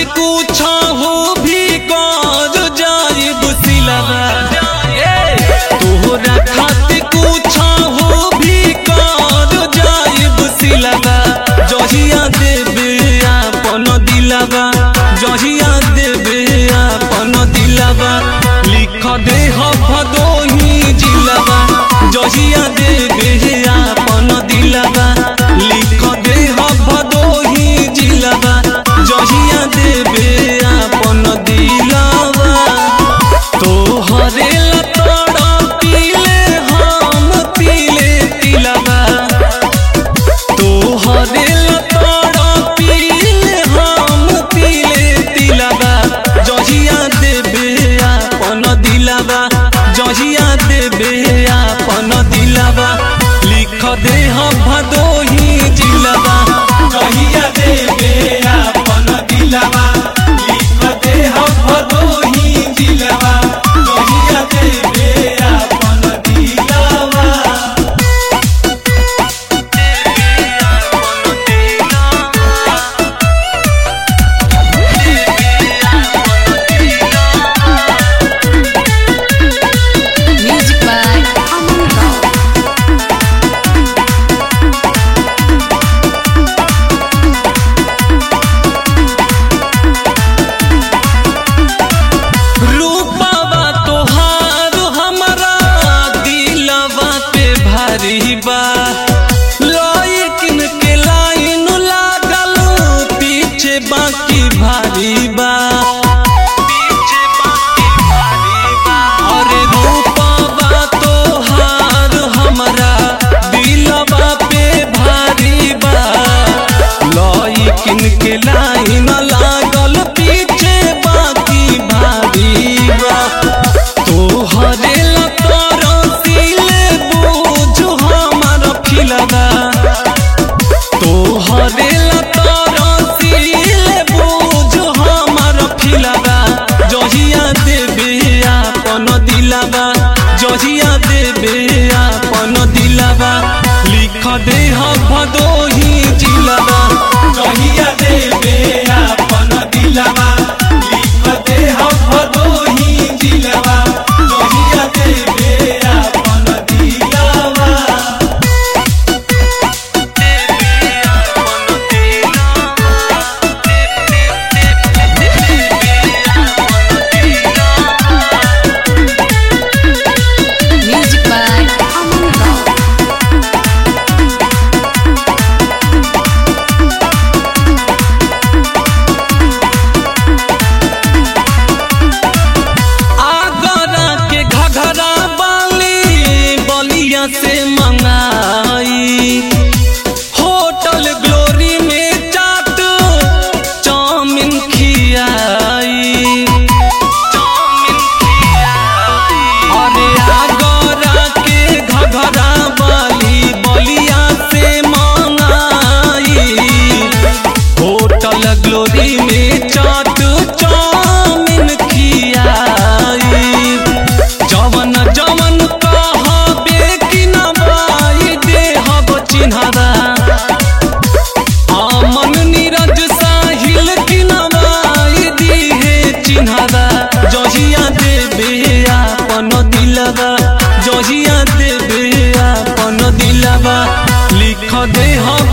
कुछ हो भी कर जाइब सिलवा तोहरा खातिर कुछ हो भी कर जाइब सिलवा जहिया देबे अपन दिलवा जहिया देबे अपन दिलवा लिख दे भदोही जिलवा जहिया देबे अपन दिलवा लिख दे भदोही जिलवा जहिया देबे अपन दिलवा तोहरे लतड़ पीले हम पीले तिलवा तोहरे लतड़ पीले हम पीले तिलवा जहिया देबे अपन दिलवा जहिया देबे अपन दिलवा लिख दे भदोही जिलवा जहिया देबे अपन दिलवा लिख दे भदोही जिलवा जहिया देबे अपन दिलवा Music by Aman Rao. रूपवा तोहार हमरा दिलवा पे भारी बा लइकिन के लाइन लागल पीछे बाकी भारी बा अरे रूपवा तोहार हमरा दिलवा पे भारी बा लइकिन के लाइन लागल पीछे बाकी भारी बा तोहरे लतर सिले बुझ हमर फिलवा तोहरे लतर सिले बुझ हमर फिलवा जहिया देबे अपन दिलवा जहिया देबे अपन दिलवा लिख दे भदोही जिलवा जहिया देबे अपन दिलवा लिख दे भदोही जिलवा जहिया देबे अपन दिलवा Music by Aman Rao. Agra के घघरा बाली बलिया से मंगाई होटल ग्लोरी में चाट चाउमीन खियाई अरे आगरा के घघरा बाली बलिया से मंगाई होटल ग्लोरी में चाट चाउमीन खियाई जवन जवन कहबे कि नवाई देहब चिन्हवा अमन नीरज साहिल कि नवाई दीहे चिन्हवा जहिया देबे अपन दिलवा जहिया देबे अपन दिलवा लिख दे